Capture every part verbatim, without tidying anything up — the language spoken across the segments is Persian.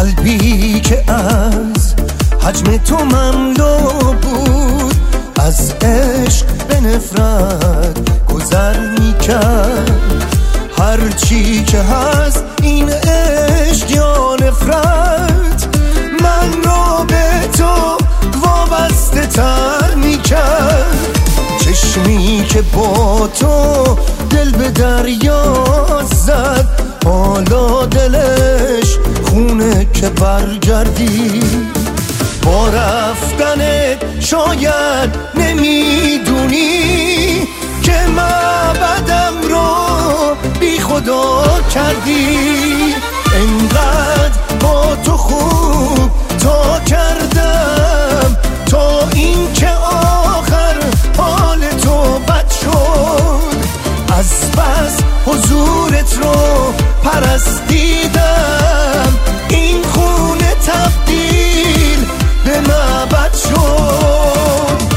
قلبی که از حجم تو مملو بود، از عشق به نفرت گذر میکرد. هرچی که هست این عشق یا نفرت، من رو به تو وابسته تر میکرد. چشمی که با تو دل به دریا زد، حالا دلش خونه که برگردی. با رفتنت شاید نمیدونی که معبدم رو بی خدا کردی. انقدر با تو خوب تا کردم تا این که آخر حال تو بد شد. از بس حضورت رو پرستیدم، این خونه تبدیل به معبد شد.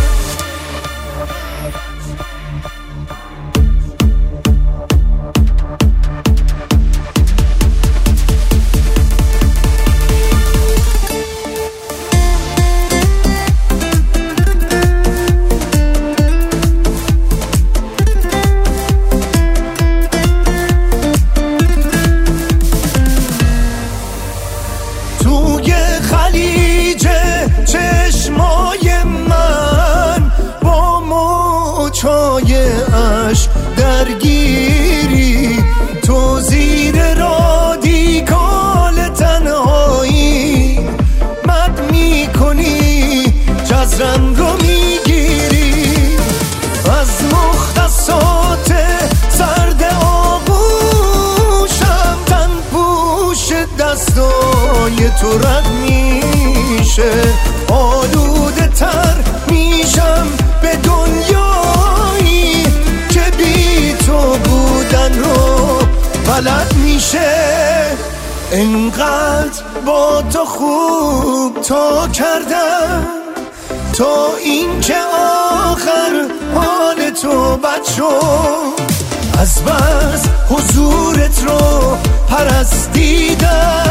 توی خلیج چشمای من با موجای عشق درگیری، تو زیر رادیکال تنهایی مد میکنی، جزرم رو میگیری. از مختصات سرد آغوشم تن پوش دستای تو رد میشه. آلوده تر میشم به دنیایی که بی تو بودن رو بلد میشه. انقدر با تو خوب تا کردم تا این که آخر حال تو بد شد. از بس حضورت رو پرستیدم،